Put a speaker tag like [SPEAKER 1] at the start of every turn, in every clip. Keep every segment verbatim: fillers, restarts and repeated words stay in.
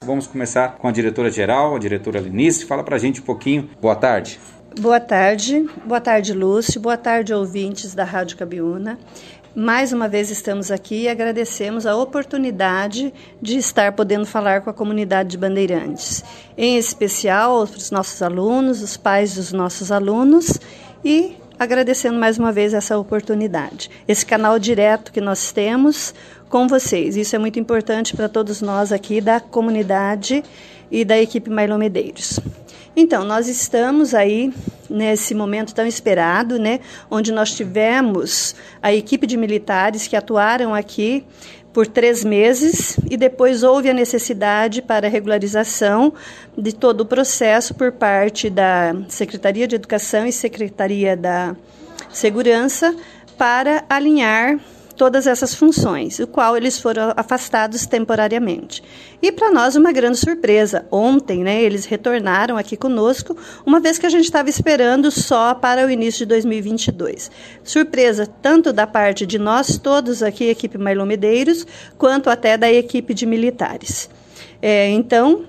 [SPEAKER 1] vamos começar com a diretora-geral, a diretora Linice. Fala pra gente um pouquinho. Boa tarde.
[SPEAKER 2] Boa tarde. Boa tarde, Lúcio. Boa tarde, ouvintes da Rádio Cabiúna. Mais uma vez estamos aqui e agradecemos a oportunidade de estar podendo falar com a comunidade de Bandeirantes, em especial os nossos alunos, os pais dos nossos alunos, e agradecendo mais uma vez essa oportunidade. Esse canal direto que nós temos com vocês, isso é muito importante para todos nós aqui da comunidade e da equipe Mailon Medeiros. Então, nós estamos aí nesse momento tão esperado, né, onde nós tivemos a equipe de militares que atuaram aqui por três meses e depois houve a necessidade para a regularização de todo o processo por parte da Secretaria de Educação e Secretaria da Segurança para alinhar todas essas funções, o qual eles foram afastados temporariamente. E para nós uma grande surpresa, ontem, né, eles retornaram aqui conosco, uma vez que a gente estava esperando só para o início de dois mil e vinte e dois. Surpresa tanto da parte de nós todos aqui, equipe Mailon Medeiros, quanto até da equipe de militares. É, então,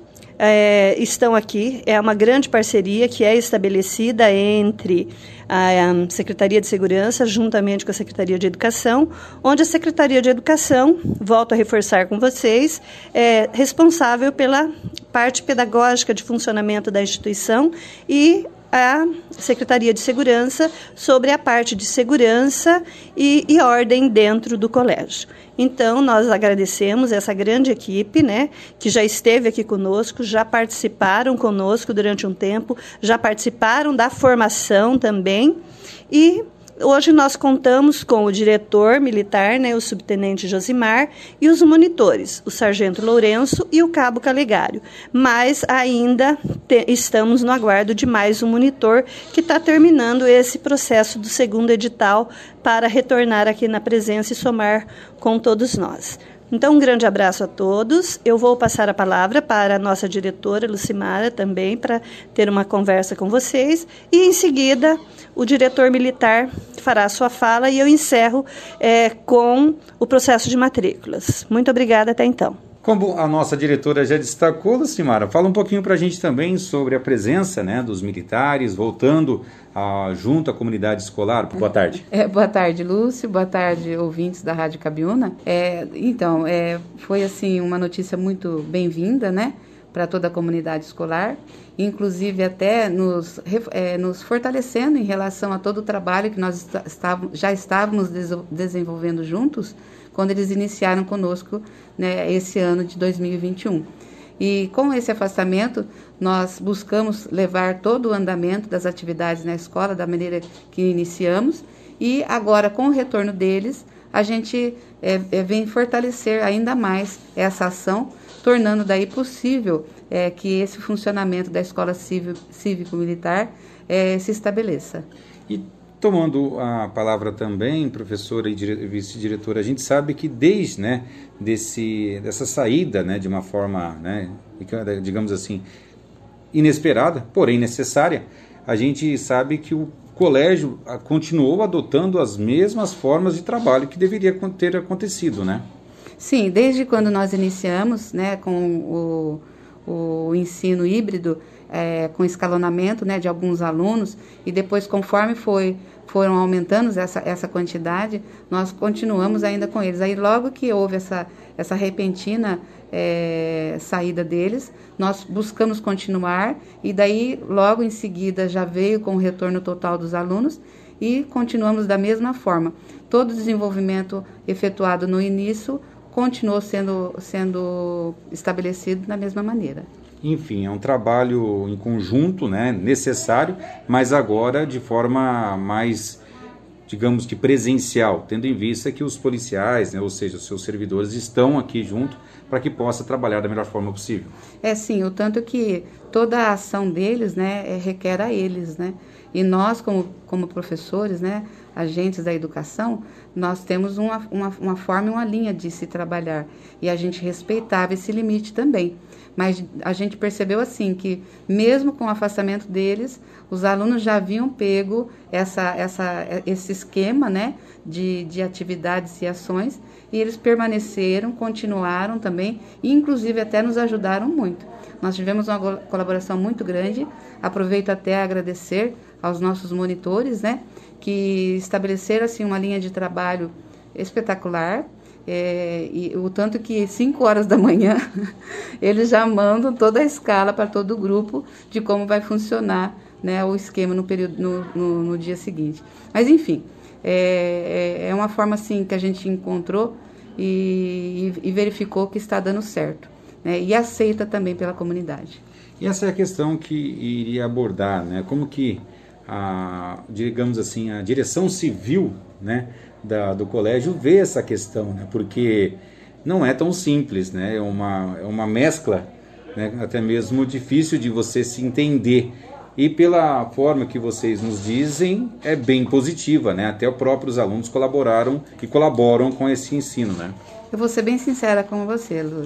[SPEAKER 2] é, estão aqui, é uma grande parceria que é estabelecida entre a Secretaria de Segurança, juntamente com a Secretaria de Educação, onde a Secretaria de Educação, volto a reforçar com vocês, é responsável pela parte pedagógica de funcionamento da instituição e a Secretaria de Segurança sobre a parte de segurança e, e ordem dentro do colégio. Então, nós agradecemos essa grande equipe, né, que já esteve aqui conosco, já participaram conosco durante um tempo, já participaram da formação também, e hoje nós contamos com o diretor militar, né, o subtenente Josimar, e os monitores, o sargento Lourenço e o cabo Calegário. Mas ainda te, estamos no aguardo de mais um monitor que está terminando esse processo do segundo edital para retornar aqui na presença e somar com todos nós. Então, um grande abraço a todos. Eu vou passar a palavra para a nossa diretora, Lucimara, também, para ter uma conversa com vocês. E, em seguida, o diretor militar fará a sua fala e eu encerro é, com o processo de matrículas. Muito obrigada até então.
[SPEAKER 1] Como a nossa diretora já destacou, Lucimara, fala um pouquinho para a gente também sobre a presença, né, dos militares, voltando a, junto à comunidade escolar. Boa tarde.
[SPEAKER 3] É, boa tarde, Lúcio. Boa tarde, ouvintes da Rádio Cabiúna. É, então, é, foi assim uma notícia muito bem-vinda, né, para toda a comunidade escolar, inclusive até nos, é, nos fortalecendo em relação a todo o trabalho que nós estávamos, já estávamos des desenvolvendo juntos, quando eles iniciaram conosco, né, esse ano de dois mil e vinte e um. E com esse afastamento, nós buscamos levar todo o andamento das atividades na escola da maneira que iniciamos, e agora, com o retorno deles, a gente é, é, vem fortalecer ainda mais essa ação, tornando daí possível é, que esse funcionamento da escola cívico-militar é, se estabeleça.
[SPEAKER 1] E tomando a palavra também, professora e vice-diretora, a gente sabe que desde, né, desse, dessa saída, né, de uma forma, né, digamos assim, inesperada, porém necessária, a gente sabe que o colégio continuou adotando as mesmas formas de trabalho que deveria ter acontecido, né?
[SPEAKER 3] Sim, desde quando nós iniciamos, né, com o, o ensino híbrido, é, com escalonamento, né, de alguns alunos, e depois, conforme foi, foram aumentando essa, essa quantidade, nós continuamos ainda com eles. Aí, logo que houve essa, essa repentina é, saída deles, nós buscamos continuar, e daí, logo em seguida, já veio com o retorno total dos alunos, e continuamos da mesma forma. Todo o desenvolvimento efetuado no início continuou sendo, sendo estabelecido da mesma maneira.
[SPEAKER 1] Enfim, é um trabalho em conjunto, né, necessário, mas agora de forma mais, digamos que presencial, tendo em vista que os policiais, né, ou seja, os seus servidores estão aqui junto para que possa trabalhar da melhor forma possível.
[SPEAKER 3] É sim, o tanto que toda a ação deles, né, é, requer a eles, né, E nós, como, como professores, né, agentes da educação, nós temos uma, uma, uma forma e uma linha de se trabalhar. E a gente respeitava esse limite também. Mas a gente percebeu assim que, mesmo com o afastamento deles, os alunos já haviam pego essa, essa, esse esquema, né, de, de atividades e ações, e eles permaneceram, continuaram também, e inclusive até nos ajudaram muito. Nós tivemos uma colaboração muito grande. Aproveito até a agradecer aos nossos monitores, né, que estabeleceram assim, uma linha de trabalho espetacular. É, e o tanto que cinco horas da manhã eles já mandam toda a escala para todo o grupo de como vai funcionar, né, o esquema no, período, no, no, no dia seguinte. Mas enfim, é, é uma forma assim que a gente encontrou e, e verificou que está dando certo, né, e aceita também pela comunidade.
[SPEAKER 1] E essa é a questão que iria abordar, né? Como que a, digamos assim, a direção civil, né, Da, do colégio vê essa questão, né? Porque não é tão simples, né? É uma, é uma mescla, né, até mesmo difícil de você se entender. E pela forma que vocês nos dizem, é bem positiva, né? Até os próprios alunos colaboraram e colaboram com esse ensino, né?
[SPEAKER 3] Eu vou ser bem sincera com você, Lu.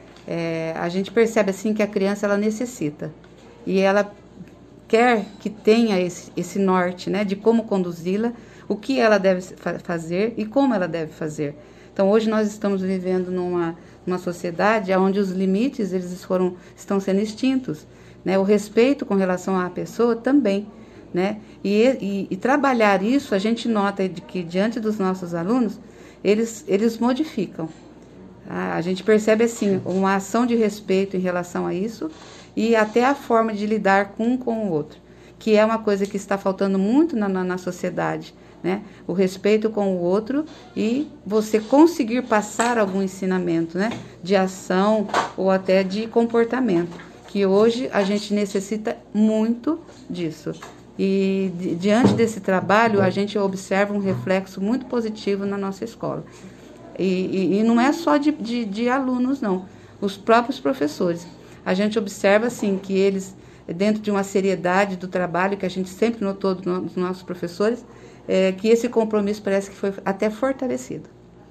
[SPEAKER 3] É, a gente percebe assim que a criança ela necessita e ela quer que tenha esse, esse norte, né, de como conduzi-la, o que ela deve fazer e como ela deve fazer. Então, hoje nós estamos vivendo numa, numa sociedade onde os limites eles foram, estão sendo extintos, né? O respeito com relação à pessoa também, né? E, e, e trabalhar isso, a gente nota de que, diante dos nossos alunos, eles, eles modificam. A, a gente percebe, assim, uma ação de respeito em relação a isso e até a forma de lidar com um com o outro, que é uma coisa que está faltando muito na, na, na sociedade, né? O respeito com o outro e você conseguir passar algum ensinamento, né, de ação ou até de comportamento, que hoje a gente necessita muito disso. E di- diante desse trabalho, a gente observa um reflexo muito positivo na nossa escola. E, e, e não é só de, de, de alunos, não. Os próprios professores. A gente observa, assim, que eles, dentro de uma seriedade do trabalho que a gente sempre notou dos nossos professores, É, que esse compromisso parece que foi até fortalecido.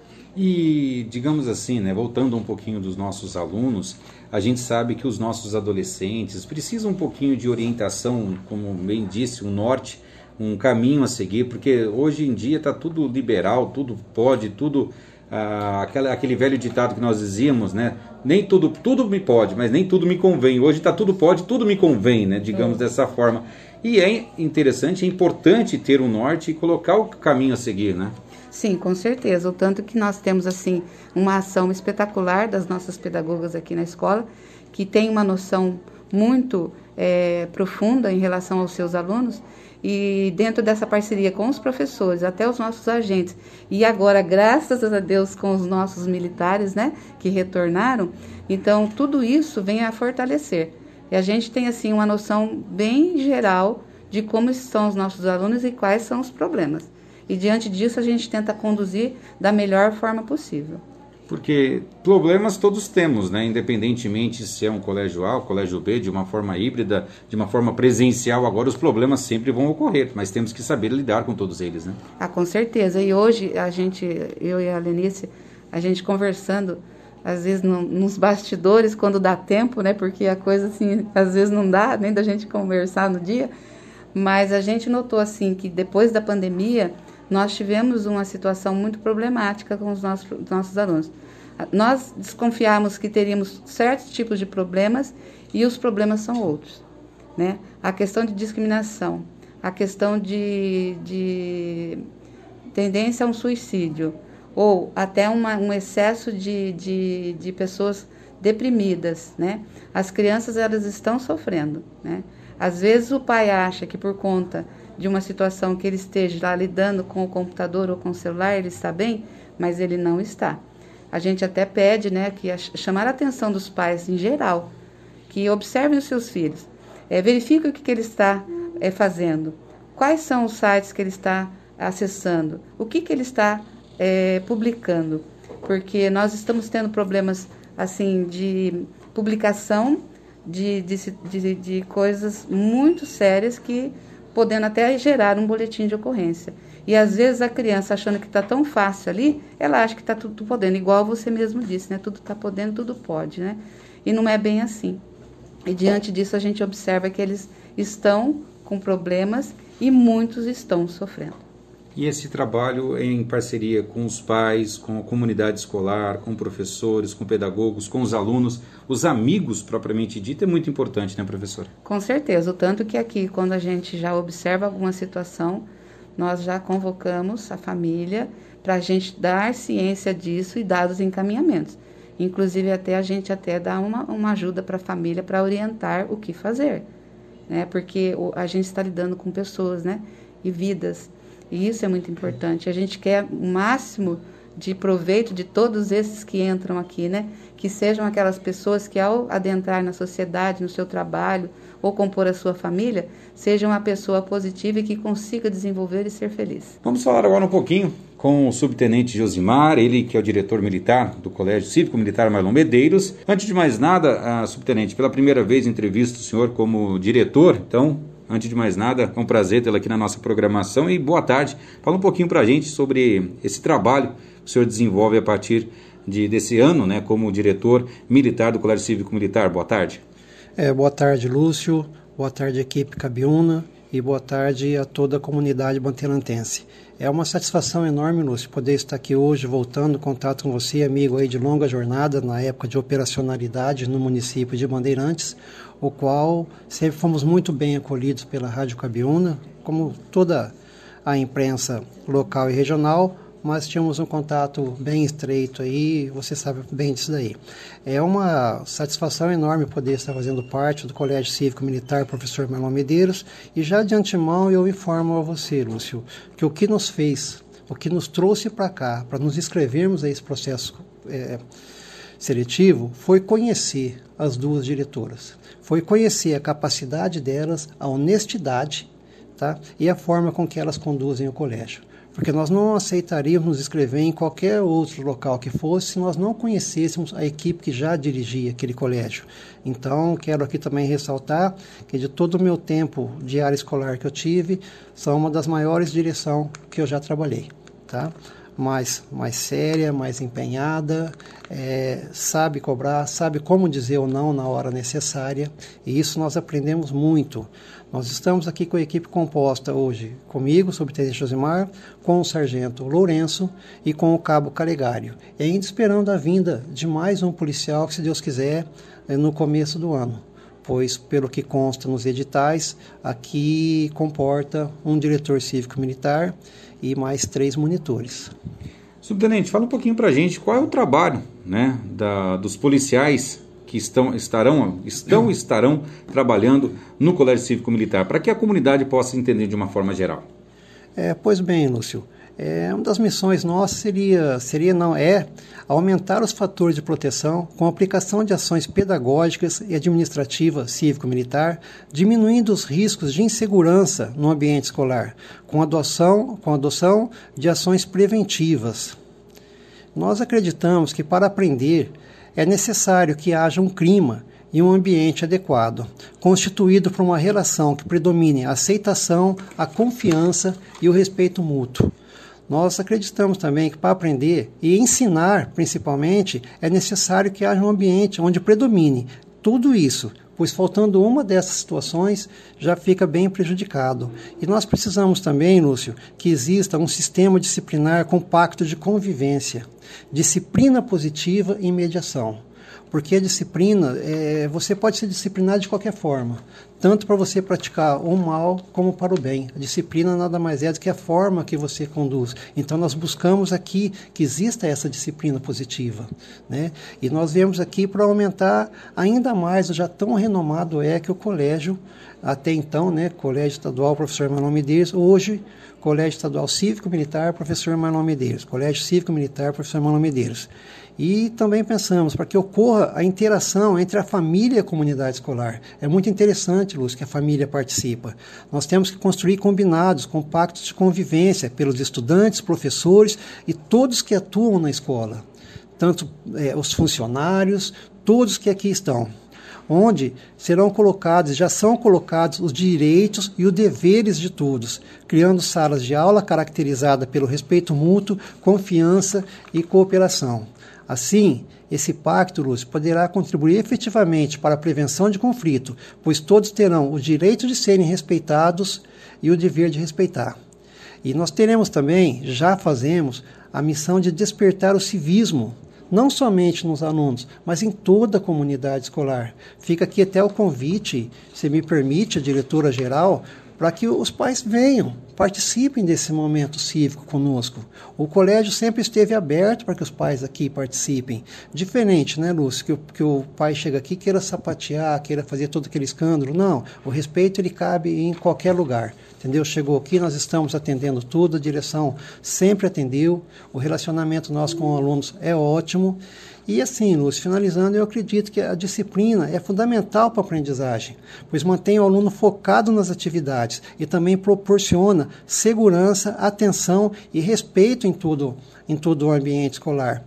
[SPEAKER 1] E, digamos assim, né, voltando um pouquinho dos nossos alunos, a gente sabe que os nossos adolescentes precisam um pouquinho de orientação, como bem disse, um norte, um caminho a seguir, porque hoje em dia está tudo liberal, tudo pode, tudo... Ah, aquela, aquele velho ditado que nós dizíamos, né? Nem tudo, tudo me pode, mas nem tudo me convém. Hoje está tudo pode, tudo me convém, né? Digamos é. dessa forma. E é interessante, é importante ter um norte e colocar o caminho a seguir, né?
[SPEAKER 3] Sim, com certeza. O tanto que nós temos, assim, uma ação espetacular das nossas pedagogas aqui na escola, que tem uma noção muito é, profunda em relação aos seus alunos, e dentro dessa parceria com os professores, até os nossos agentes, e agora, graças a Deus, com os nossos militares, né, que retornaram, então tudo isso vem a fortalecer. E a gente tem, assim, uma noção bem geral de como estão os nossos alunos e quais são os problemas. E diante disso a gente tenta conduzir da melhor forma possível.
[SPEAKER 1] Porque problemas todos temos, né? Independentemente se é um colégio A ou colégio B, de uma forma híbrida, de uma forma presencial, agora os problemas sempre vão ocorrer, mas temos que saber lidar com todos eles, né?
[SPEAKER 3] Ah, com certeza. E hoje a gente, eu e a Lenice, a gente conversando, às vezes no, nos bastidores, quando dá tempo, né? Porque a coisa, assim, às vezes não dá nem da gente conversar no dia, mas a gente notou, assim, que depois da pandemia, nós tivemos uma situação muito problemática com os nossos, nossos alunos. Nós desconfiamos que teríamos certos tipos de problemas e os problemas são outros, né? A questão de discriminação, a questão de, de tendência a um suicídio, ou até uma, um excesso de, de, de pessoas deprimidas, né? As crianças, elas estão sofrendo, né? Às vezes o pai acha que por conta de uma situação que ele esteja lá lidando com o computador ou com o celular, ele está bem, mas ele não está. A gente até pede, né, que a, chamar a atenção dos pais em geral, que observem os seus filhos, é, verifiquem o que, que ele está é, fazendo, quais são os sites que ele está acessando, o que, que ele está é, publicando, porque nós estamos tendo problemas assim de publicação de, de, de, de coisas muito sérias que podendo até gerar um boletim de ocorrência. E às vezes a criança, achando que está tão fácil ali, ela acha que está tudo podendo, igual você mesmo disse, né? Tudo está podendo, tudo pode, né? E não é bem assim. E diante disso a gente observa que eles estão com problemas e muitos estão sofrendo.
[SPEAKER 1] E esse trabalho em parceria com os pais, com a comunidade escolar, com professores, com pedagogos, com os alunos, os amigos propriamente dito, é muito importante, né, professora?
[SPEAKER 3] Com certeza, o tanto que aqui, quando a gente já observa alguma situação, nós já convocamos a família para a gente dar ciência disso e dar os encaminhamentos. Inclusive, até a gente até dá uma, uma ajuda para a família para orientar o que fazer, né? Porque o, a gente está lidando com pessoas, né? E vidas. E isso é muito importante. A gente quer o máximo de proveito de todos esses que entram aqui, né? Que sejam aquelas pessoas que, ao adentrar na sociedade, no seu trabalho, ou compor a sua família, sejam uma pessoa positiva e que consiga desenvolver e ser feliz.
[SPEAKER 1] Vamos falar agora um pouquinho com o subtenente Josimar, ele que é o diretor militar do Colégio Cívico Militar Marlon Medeiros. Antes de mais nada, a subtenente, pela primeira vez entrevisto o senhor como diretor, então, antes de mais nada, é um prazer tê-lo aqui na nossa programação e boa tarde. Fala um pouquinho para a gente sobre esse trabalho que o senhor desenvolve a partir de, desse ano, né, como diretor militar do Colégio Cívico Militar. Boa tarde.
[SPEAKER 4] É, boa tarde, Lúcio. Boa tarde, equipe Cabiúna. E boa tarde a toda a comunidade bandeiranteense. É uma satisfação enorme, Lúcio, poder estar aqui hoje, voltando em contato com você, amigo aí de longa jornada, na época de operacionalidade no município de Bandeirantes, o qual sempre fomos muito bem acolhidos pela Rádio Cabiúna, como toda a imprensa local e regional, mas tínhamos um contato bem estreito aí, você sabe bem disso daí. É uma satisfação enorme poder estar fazendo parte do Colégio Cívico Militar Professor Marlon Medeiros, e já de antemão eu informo a você, Lúcio, que o que nos fez, o que nos trouxe para cá, para nos inscrevermos a esse processo é, seletivo, foi conhecer as duas diretoras, foi conhecer a capacidade delas, a honestidade, tá? E a forma com que elas conduzem o colégio. Porque nós não aceitaríamos nos inscrever em qualquer outro local que fosse se nós não conhecêssemos a equipe que já dirigia aquele colégio. Então, quero aqui também ressaltar que de todo o meu tempo de área escolar que eu tive, são uma das maiores direções que eu já trabalhei, tá? Mais, mais séria, mais empenhada, é, sabe cobrar, sabe como dizer ou não na hora necessária, e isso nós aprendemos muito. Nós estamos aqui com a equipe composta hoje, comigo, o subtenente Josimar, com o sargento Lourenço e com o cabo Calegário, e ainda esperando a vinda de mais um policial, que se Deus quiser, no começo do ano, pois, pelo que consta nos editais, aqui comporta um diretor cívico-militar e mais três monitores.
[SPEAKER 1] Subtenente, fala um pouquinho para a gente qual é o trabalho, né, da, dos policiais que estão, estarão, estão estarão trabalhando no Colégio Cívico Militar, para que a comunidade possa entender de uma forma geral.
[SPEAKER 4] É, pois bem, Lúcio, é, uma das missões nossas seria, seria não é, aumentar os fatores de proteção com a aplicação de ações pedagógicas e administrativas cívico-militar, diminuindo os riscos de insegurança no ambiente escolar, com a adoção, com a adoção de ações preventivas. Nós acreditamos que para aprender é necessário que haja um clima e um ambiente adequado, constituído por uma relação que predomine a aceitação, a confiança e o respeito mútuo. Nós acreditamos também que para aprender e ensinar, principalmente, é necessário que haja um ambiente onde predomine tudo isso, pois faltando uma dessas situações já fica bem prejudicado. E nós precisamos também, Lúcio, que exista um sistema disciplinar com pacto de convivência, disciplina positiva e mediação. Porque a disciplina, é, você pode ser disciplinado de qualquer forma, tanto para você praticar o mal como para o bem. A disciplina nada mais é do que a forma que você conduz. Então nós buscamos aqui que exista essa disciplina positiva, né? E nós viemos aqui para aumentar ainda mais o já tão renomado é que o colégio, até então, né, Colégio Estadual Professor Marlon Medeiros, hoje Colégio Estadual Cívico Militar Professor Marlon Medeiros, Colégio Cívico Militar Professor Marlon Medeiros. E também pensamos para que ocorra a interação entre a família e a comunidade escolar. É muito interessante, Lúcio, que a família participa. Nós temos que construir combinados, com pactos de convivência pelos estudantes, professores e todos que atuam na escola. Tanto é, os funcionários, todos que aqui estão. onde serão colocados, já são colocados os direitos e os deveres de todos, criando salas de aula caracterizadas pelo respeito mútuo, confiança e cooperação. Assim, esse pacto, Lúcio, poderá contribuir efetivamente para a prevenção de conflito, pois todos terão o direito de serem respeitados e o dever de respeitar. E nós teremos também, já fazemos, a missão de despertar o civismo, não somente nos alunos, mas em toda a comunidade escolar. Fica aqui até o convite, se me permite, a diretora-geral, para que os pais venham, participem desse momento cívico conosco. O colégio sempre esteve aberto para que os pais aqui participem. Diferente, né, Lúcio, que o, que o pai chega aqui e queira sapatear, queira fazer todo aquele escândalo. Não, o respeito ele cabe em qualquer lugar. Entendeu? Chegou aqui, nós estamos atendendo tudo, a direção sempre atendeu, o relacionamento nosso com os alunos é ótimo. E assim, Lúcio, finalizando, eu acredito que a disciplina é fundamental para a aprendizagem, pois mantém o aluno focado nas atividades e também proporciona segurança, atenção e respeito em todo, em todo o ambiente escolar.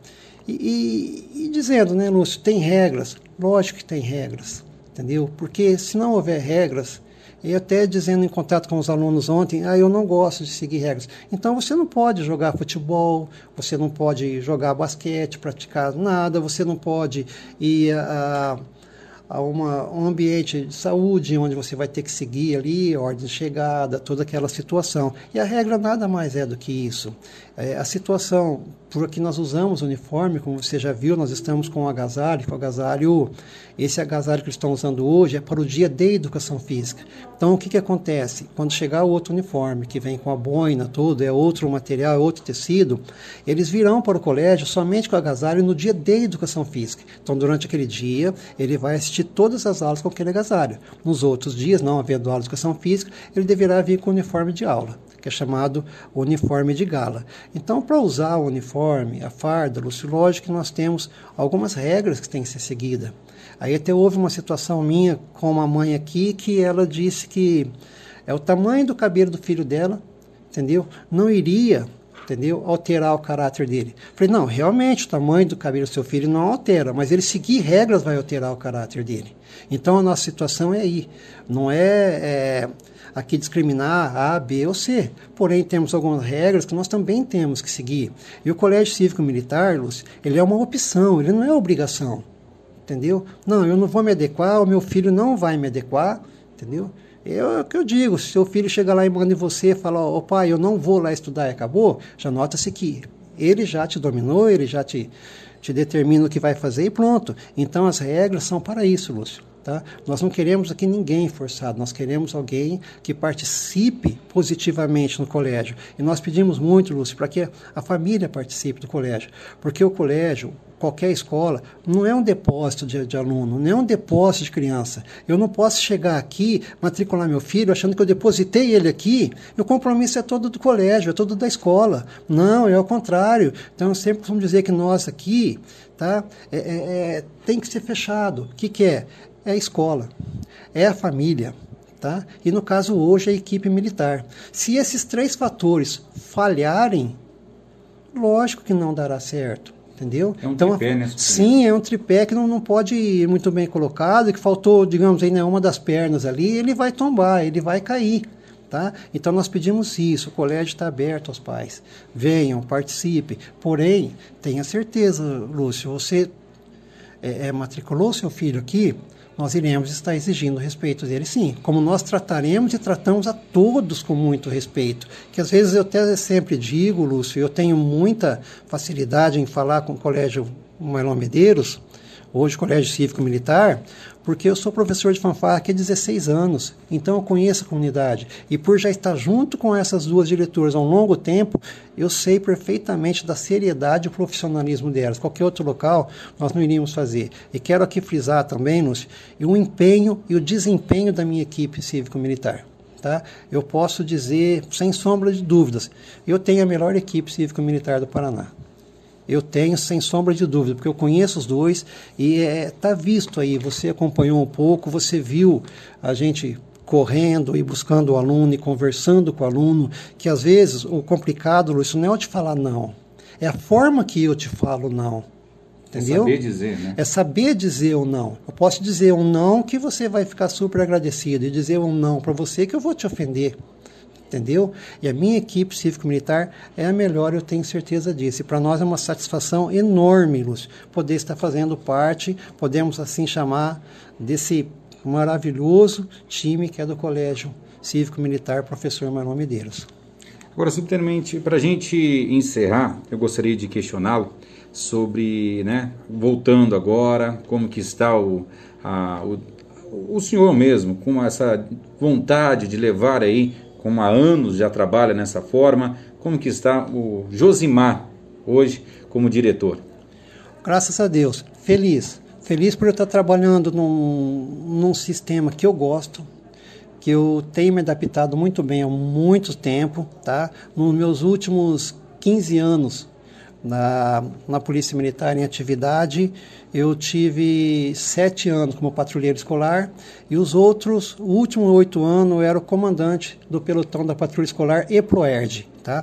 [SPEAKER 4] E, e, e dizendo, né, Lúcio, tem regras, lógico que tem regras, entendeu? Porque se não houver regras, e até dizendo em contato com os alunos ontem, ah, eu não gosto de seguir regras. Então você não pode jogar futebol, você não pode jogar basquete, praticar nada, você não pode ir a, a uma, um ambiente de saúde onde você vai ter que seguir ali, ordem de chegada, toda aquela situação. E a regra nada mais é do que isso. É, a situação, por que nós usamos o uniforme, como você já viu, nós estamos com o agasalho, com o agasalho, esse agasalho que eles estão usando hoje é para o dia de educação física. Então, o que, que acontece? Quando chegar o outro uniforme, que vem com a boina, tudo, é outro material, é outro tecido, eles virão para o colégio somente com o agasalho no dia de educação física. Então, durante aquele dia, ele vai assistir todas as aulas com aquele agasalho. Nos outros dias, não havendo aula de educação física, ele deverá vir com o uniforme de aula, que é chamado uniforme de gala. Então, para usar o uniforme, a farda, Lúcio, lógico que nós temos algumas regras que têm que ser seguidas. Aí até houve uma situação minha com uma mãe aqui que ela disse que é o tamanho do cabelo do filho dela, entendeu? Não iria, entendeu? Alterar o caráter dele. Falei, não, realmente o tamanho do cabelo do seu filho não altera, mas ele seguir regras vai alterar o caráter dele. Então a nossa situação é aí. Não é... é aqui discriminar A, B ou C. Porém, temos algumas regras que nós também temos que seguir. E o Colégio Cívico Militar, Lúcio, ele é uma opção, ele não é obrigação. Entendeu? Não, eu não vou me adequar, o meu filho não vai me adequar, entendeu? Eu, é o que eu digo, se seu filho chega lá e manda em você e fala, ó, oh, pai, eu não vou lá estudar e acabou, já nota-se que ele já te dominou, ele já te, te determina o que vai fazer e pronto. Então, as regras são para isso, Lúcio. Tá? Nós não queremos aqui ninguém forçado, nós queremos alguém que participe positivamente no colégio. E nós pedimos muito, Lúcio, para que a família participe do colégio, porque o colégio, qualquer escola, não é um depósito de, de aluno, não é um depósito de criança. Eu não posso chegar aqui, matricular meu filho, achando que eu depositei ele aqui, e o compromisso é todo do colégio, é todo da escola. Não, é ao contrário. Então, eu sempre costumo dizer que nós aqui, tá, é, é, é, tem que ser fechado. O que, que é? É a escola, é a família, tá? E no caso hoje a equipe militar. Se esses três fatores falharem, lógico que não dará certo, entendeu?
[SPEAKER 1] É um
[SPEAKER 4] então,
[SPEAKER 1] tripé, né?
[SPEAKER 4] Sim, é um tripé que não, não pode ir muito bem colocado, que faltou, digamos, aí, né, uma das pernas ali, ele vai tombar, ele vai cair. Tá? Então nós pedimos isso, o colégio está aberto aos pais. Venham, participem. Porém, tenha certeza, Lúcio, você é, é, matriculou seu filho aqui, nós iremos estar exigindo respeito dele, sim. Como nós trataremos e tratamos a todos com muito respeito. Que às vezes eu até sempre digo, Lúcio, eu tenho muita facilidade em falar com o Colégio Marlon Medeiros, hoje Colégio Cívico Militar, porque eu sou professor de fanfarra aqui há dezesseis anos, então eu conheço a comunidade. E por já estar junto com essas duas diretoras há um longo tempo, eu sei perfeitamente da seriedade e o profissionalismo delas. Qualquer outro local nós não iríamos fazer. E quero aqui frisar também, Lúcio, o empenho e o desempenho da minha equipe cívico-militar. Tá? Eu posso dizer, sem sombra de dúvidas, eu tenho a melhor equipe cívico-militar do Paraná. Eu tenho, sem sombra de dúvida, porque eu conheço os dois e está é, visto aí, você acompanhou um pouco, você viu a gente correndo e buscando o aluno e conversando com o aluno, que às vezes o complicado, Luiz, não é eu te falar não, é a forma que eu te falo não. Entendeu?
[SPEAKER 1] É saber dizer, né?
[SPEAKER 4] É saber dizer um não. Eu posso dizer um não que você vai ficar super agradecido e dizer um não para você que eu vou te ofender. Entendeu? E a minha equipe cívico-militar é a melhor, eu tenho certeza disso. E para nós é uma satisfação enorme, Lúcio, poder estar fazendo parte, podemos assim chamar, desse maravilhoso time que é do Colégio Cívico-Militar Professor Manuel Medeiros.
[SPEAKER 1] Agora, subtenente, para a gente encerrar, eu gostaria de questioná-lo sobre, né, voltando agora, como que está o, a, o, o senhor mesmo, com essa vontade de levar aí, como há anos já trabalha nessa forma, como que está o Josimar hoje como diretor?
[SPEAKER 4] Graças a Deus, feliz. Feliz por eu estar trabalhando num, num sistema que eu gosto, que eu tenho me adaptado muito bem há muito tempo, tá? Nos meus últimos quinze anos na, na Polícia Militar em atividade, eu tive sete anos como patrulheiro escolar e os outros, o último oito anos, eu era o comandante do pelotão da patrulha escolar e Proerd. Tá?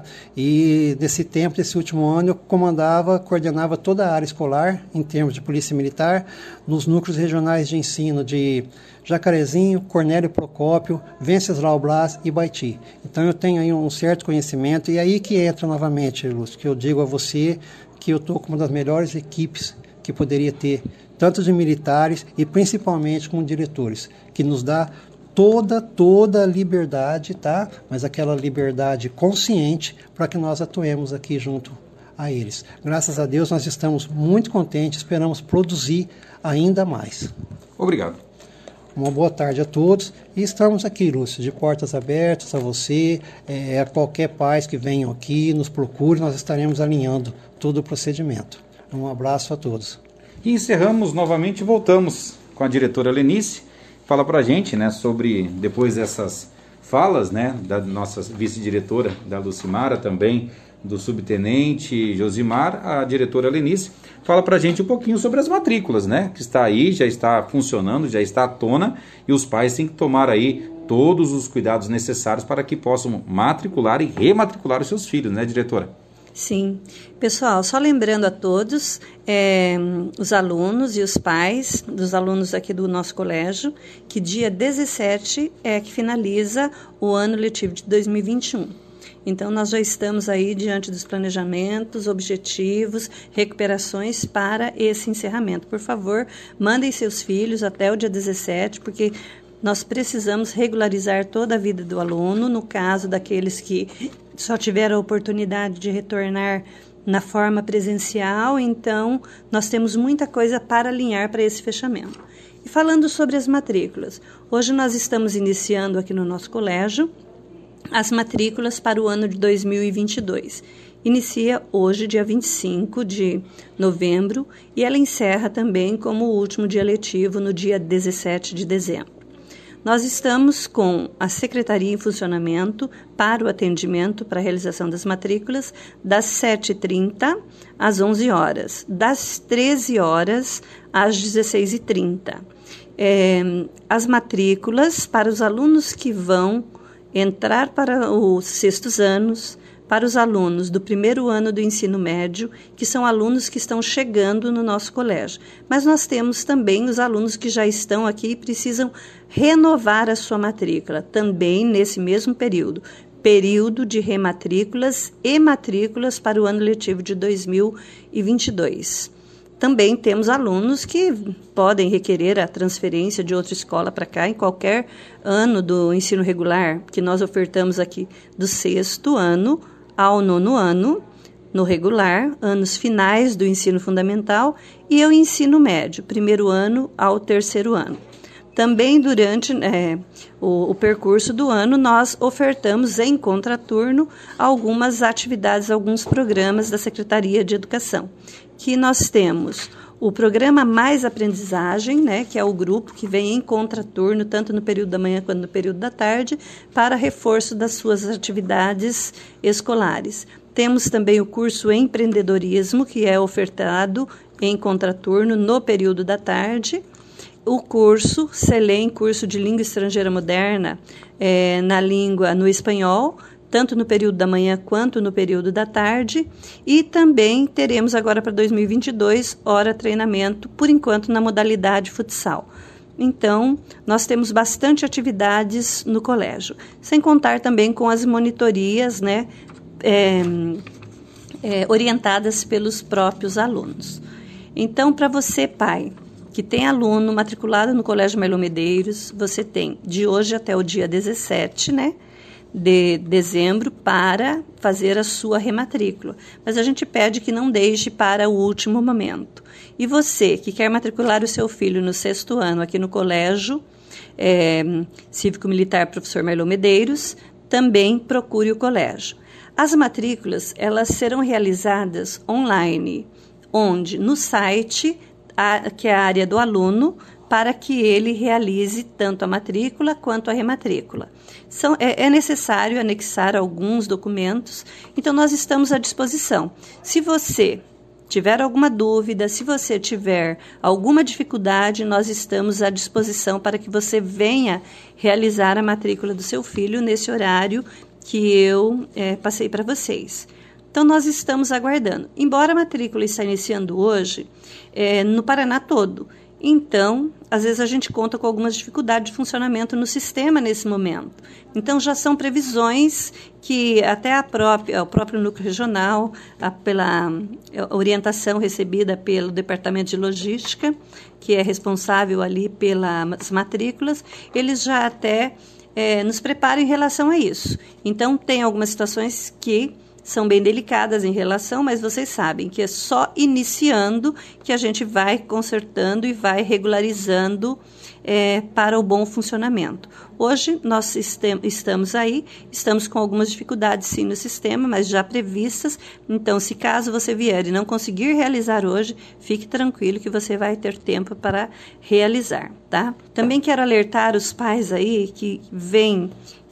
[SPEAKER 4] E nesse tempo, nesse último ano, eu comandava, coordenava toda a área escolar, em termos de polícia militar, nos núcleos regionais de ensino de Jacarezinho, Cornélio Procópio, Venceslau Blas e Baiti. Então eu tenho aí um certo conhecimento, e aí que entra novamente, Lúcio, que eu digo a você que eu estou com uma das melhores equipes que poderia ter, tanto de militares e principalmente com diretores, que nos dá toda, toda a liberdade, tá? Mas aquela liberdade consciente para que nós atuemos aqui junto a eles. Graças a Deus nós estamos muito contentes, esperamos produzir ainda mais.
[SPEAKER 1] Obrigado.
[SPEAKER 4] Uma boa tarde a todos e estamos aqui, Lúcio, de portas abertas a você, é, a qualquer pais que venham aqui, nos procure, nós estaremos alinhando todo o procedimento. Um abraço a todos.
[SPEAKER 1] E encerramos novamente, voltamos com a diretora Lenice. Fala para a gente, né, sobre, depois dessas falas, né, da nossa vice-diretora, da Lucimara, também do subtenente Josimar, a diretora Lenice, fala para a gente um pouquinho sobre as matrículas, né, que está aí, já está funcionando, já está à tona, e os pais têm que tomar aí todos os cuidados necessários para que possam matricular e rematricular os seus filhos, né, diretora?
[SPEAKER 2] Sim. Pessoal, só lembrando a todos, é, os alunos e os pais dos alunos aqui do nosso colégio, que dia dezessete é que finaliza o ano letivo de dois mil e vinte e um. Então, nós já estamos aí diante dos planejamentos, objetivos, recuperações para esse encerramento. Por favor, mandem seus filhos até o dia dezessete, porque nós precisamos regularizar toda a vida do aluno, no caso daqueles que só tiveram a oportunidade de retornar na forma presencial, então nós temos muita coisa para alinhar para esse fechamento. E falando sobre as matrículas, hoje nós estamos iniciando aqui no nosso colégio as matrículas para o ano de dois mil e vinte e dois. Inicia hoje, dia vinte e cinco de novembro, e ela encerra também como o último dia letivo no dia dezessete de dezembro. Nós estamos com a secretaria em funcionamento para o atendimento, para a realização das matrículas, das sete e trinta às onze horas, das treze horas às dezesseis e trinta. É, as matrículas para os alunos que vão entrar para os sextos anos, para os alunos do primeiro ano do ensino médio, que são alunos que estão chegando no nosso colégio. Mas nós temos também os alunos que já estão aqui e precisam renovar a sua matrícula, também nesse mesmo período. Período de rematrículas e matrículas para o ano letivo de dois mil e vinte e dois. Também temos alunos que podem requerer a transferência de outra escola para cá em qualquer ano do ensino regular, que nós ofertamos aqui do sexto ano ao nono ano, no regular, anos finais do ensino fundamental, e o ensino médio, primeiro ano ao terceiro ano. Também durante é, o, o percurso do ano, nós ofertamos em contraturno algumas atividades, alguns programas da Secretaria de Educação, que nós temos o programa Mais Aprendizagem, né, que é o grupo que vem em contraturno, tanto no período da manhã quanto no período da tarde, para reforço das suas atividades escolares. Temos também o curso Empreendedorismo, que é ofertado em contraturno no período da tarde. O curso CELEM, curso de Língua Estrangeira Moderna, é, na língua, no espanhol, tanto no período da manhã quanto no período da tarde, e também teremos agora para dois mil e vinte e dois hora treinamento, por enquanto na modalidade futsal. Então, nós temos bastante atividades no colégio, sem contar também com as monitorias, né, é, é, orientadas pelos próprios alunos. Então, para você, pai, que tem aluno matriculado no Colégio Marlon Medeiros, você tem de hoje até o dia dezessete, né, de dezembro, para fazer a sua rematrícula. Mas a gente pede que não deixe para o último momento. E você que quer matricular o seu filho no sexto ano aqui no Colégio é, Cívico-Militar Professor Marlon Medeiros, também procure o colégio. As matrículas, elas serão realizadas online, onde no site, a, que é a área do aluno, para que ele realize tanto a matrícula quanto a rematrícula. São, é, é necessário anexar alguns documentos, então nós estamos à disposição. Se você tiver alguma dúvida, se você tiver alguma dificuldade, nós estamos à disposição para que você venha realizar a matrícula do seu filho nesse horário que eu é, passei para vocês. Então, nós estamos aguardando. Embora a matrícula está iniciando hoje, é, no Paraná todo. Então, às vezes a gente conta com algumas dificuldades de funcionamento no sistema nesse momento. Então, já são previsões que até a própria, o próprio núcleo regional, a, pela orientação recebida pelo Departamento de Logística, que é responsável ali pelas matrículas, eles já até é, nos preparam em relação a isso. Então, tem algumas situações que são bem delicadas em relação, mas vocês sabem que é só iniciando que a gente vai consertando e vai regularizando é, para o bom funcionamento. Hoje nós estem, estamos aí, estamos com algumas dificuldades sim no sistema, mas já previstas, então se caso você vier e não conseguir realizar hoje, fique tranquilo que você vai ter tempo para realizar, tá? Também quero alertar os pais aí que vêm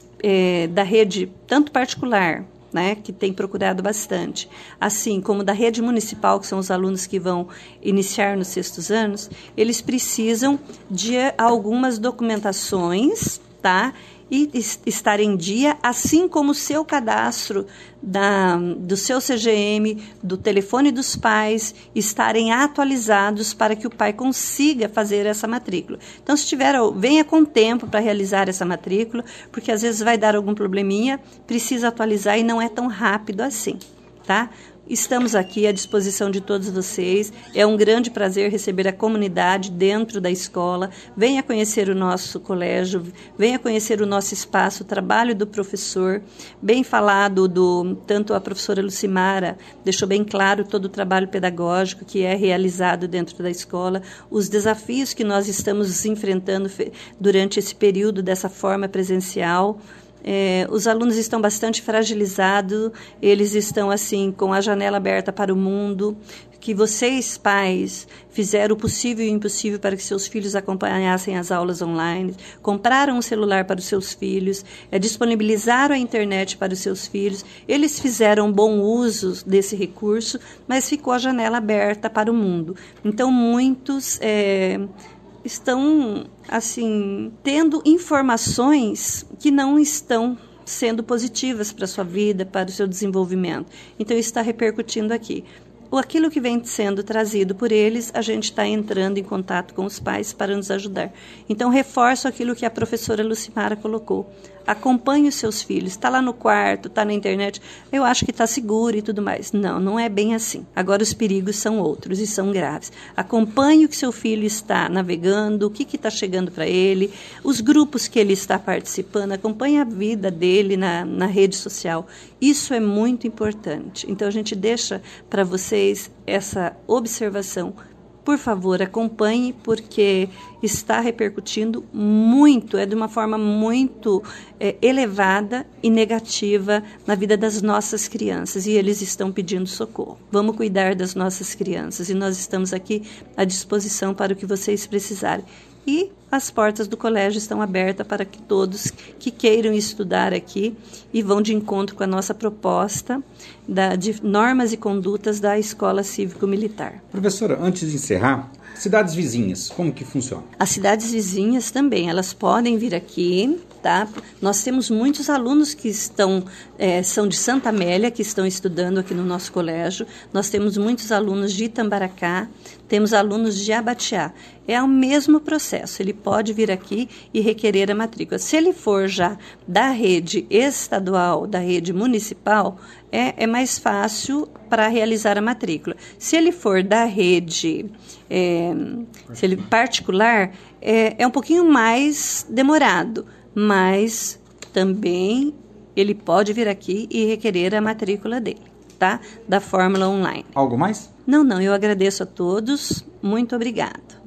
[SPEAKER 2] é, da rede tanto particular, né, que tem procurado bastante, assim como da rede municipal, que são os alunos que vão iniciar nos sextos anos, eles precisam de algumas documentações, tá, e estar em dia, assim como o seu cadastro da, do seu C G M, do telefone dos pais, estarem atualizados para que o pai consiga fazer essa matrícula. Então, se tiver, venha com tempo para realizar essa matrícula, porque às vezes vai dar algum probleminha, precisa atualizar e não é tão rápido assim, tá? Estamos aqui à disposição de todos vocês. É um grande prazer receber a comunidade dentro da escola. Venha conhecer o nosso colégio, venha conhecer o nosso espaço, o trabalho do professor. Bem falado, do, tanto a professora Lucimara deixou bem claro todo o trabalho pedagógico que é realizado dentro da escola, os desafios que nós estamos enfrentando durante esse período dessa forma presencial. É, os alunos estão bastante fragilizados, eles estão assim com a janela aberta para o mundo, que vocês, pais, fizeram o possível e o impossível para que seus filhos acompanhassem as aulas online, compraram um celular para os seus filhos, é, disponibilizaram a internet para os seus filhos, eles fizeram bom uso desse recurso, mas ficou a janela aberta para o mundo. Então, muitos é, estão assim tendo informações que não estão sendo positivas para a sua vida, para o seu desenvolvimento. Então, isso está repercutindo aqui. Aquilo que vem sendo trazido por eles, a gente está entrando em contato com os pais para nos ajudar. Então, reforço aquilo que a professora Lucimara colocou. Acompanhe os seus filhos. Está lá no quarto, está na internet. Eu acho que está seguro e tudo mais. Não, não é bem assim. Agora, os perigos são outros e são graves. Acompanhe o que seu filho está navegando, o que está chegando para ele, os grupos que ele está participando. Acompanhe a vida dele na, na rede social. Isso é muito importante. Então, a gente deixa para vocês essa observação. Por favor, acompanhe, porque está repercutindo muito, é de uma forma muito é, elevada e negativa na vida das nossas crianças, e eles estão pedindo socorro. Vamos cuidar das nossas crianças, e nós estamos aqui à disposição para o que vocês precisarem. E as portas do colégio estão abertas para que todos que queiram estudar aqui e vão de encontro com a nossa proposta da, de normas e condutas da Escola Cívico-Militar.
[SPEAKER 1] Professora, antes de encerrar, cidades vizinhas, como que funciona?
[SPEAKER 2] As cidades vizinhas também, elas podem vir aqui, tá? Nós temos muitos alunos que estão, é, são de Santa Amélia, que estão estudando aqui no nosso colégio. Nós temos muitos alunos de Itambaracá, temos alunos de Abatiá. É o mesmo processo, ele pode vir aqui e requerer a matrícula. Se ele for já da rede estadual, da rede municipal, é, é mais fácil para realizar a matrícula. Se ele for da rede é, se ele particular, é, é um pouquinho mais demorado, mas também ele pode vir aqui e requerer a matrícula dele, tá? Da Fórmula Online.
[SPEAKER 1] Algo mais?
[SPEAKER 2] Não, não, eu agradeço a todos, muito obrigada.